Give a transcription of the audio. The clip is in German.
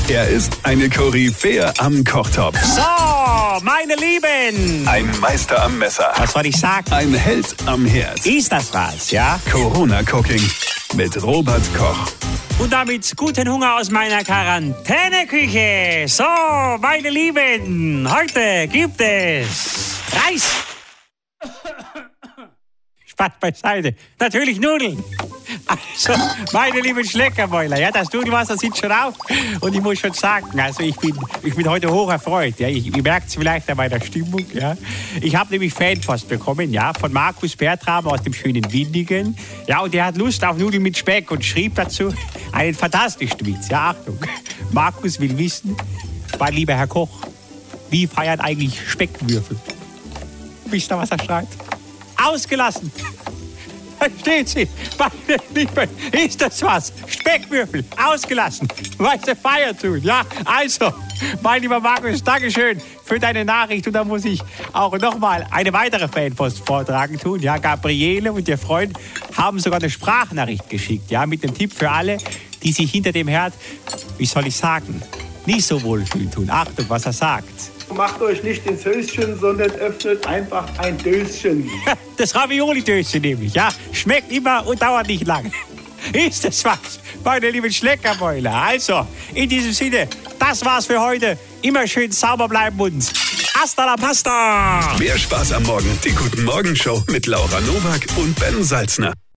Er ist eine Koryphäe am Kochtopf. So, meine Lieben. Ein Meister am Messer. Was soll ich sagen? Ein Held am Herd. Ist das was, ja? Corona Cooking mit Robert Koch. Und damit guten Hunger aus meiner Quarantäneküche. So, meine Lieben, heute gibt es Reis. Spaß beiseite. Natürlich Nudeln. Also, meine lieben Schleckermäuler, ja, das Nudelwasser sitzt schon auf. Und ich muss schon sagen, also ich bin heute hoch erfreut. Ja. Ihr merkt es vielleicht an meiner Stimmung. Ja. Ich habe nämlich Fanpost bekommen, ja, von Markus Bertram aus dem schönen Windigen. Ja, und der hat Lust auf Nudeln mit Speck und schrieb dazu einen fantastischen Witz. Ja, Achtung. Markus will wissen, mein lieber Herr Koch, wie feiern eigentlich Speckwürfel? Wisst ihr, was er schreibt? Ausgelassen. Verstehen Sie, meine Lieben, ist das was? Speckwürfel, ausgelassen, weil Sie Feier tun, ja? Also, mein lieber Markus, Dankeschön für deine Nachricht. Und da muss ich auch nochmal eine weitere Fanpost vortragen tun. Ja, Gabriele und ihr Freund haben sogar eine Sprachnachricht geschickt, ja, mit dem Tipp für alle, die sich hinter dem Herd, wie soll ich sagen, nicht so wohlfühlen tun. Achtung, was er sagt. Macht euch nicht ins Höschen, sondern öffnet einfach ein Döschen. Das Ravioli-Döschen nämlich, ja. Schmeckt immer und dauert nicht lang. Ist das was, meine lieben Schleckermäuler? Also, in diesem Sinne, das war's für heute. Immer schön sauber bleiben und hasta la pasta! Mehr Spaß am Morgen. Die Guten Morgen Show mit Laura Nowak und Ben Salzner.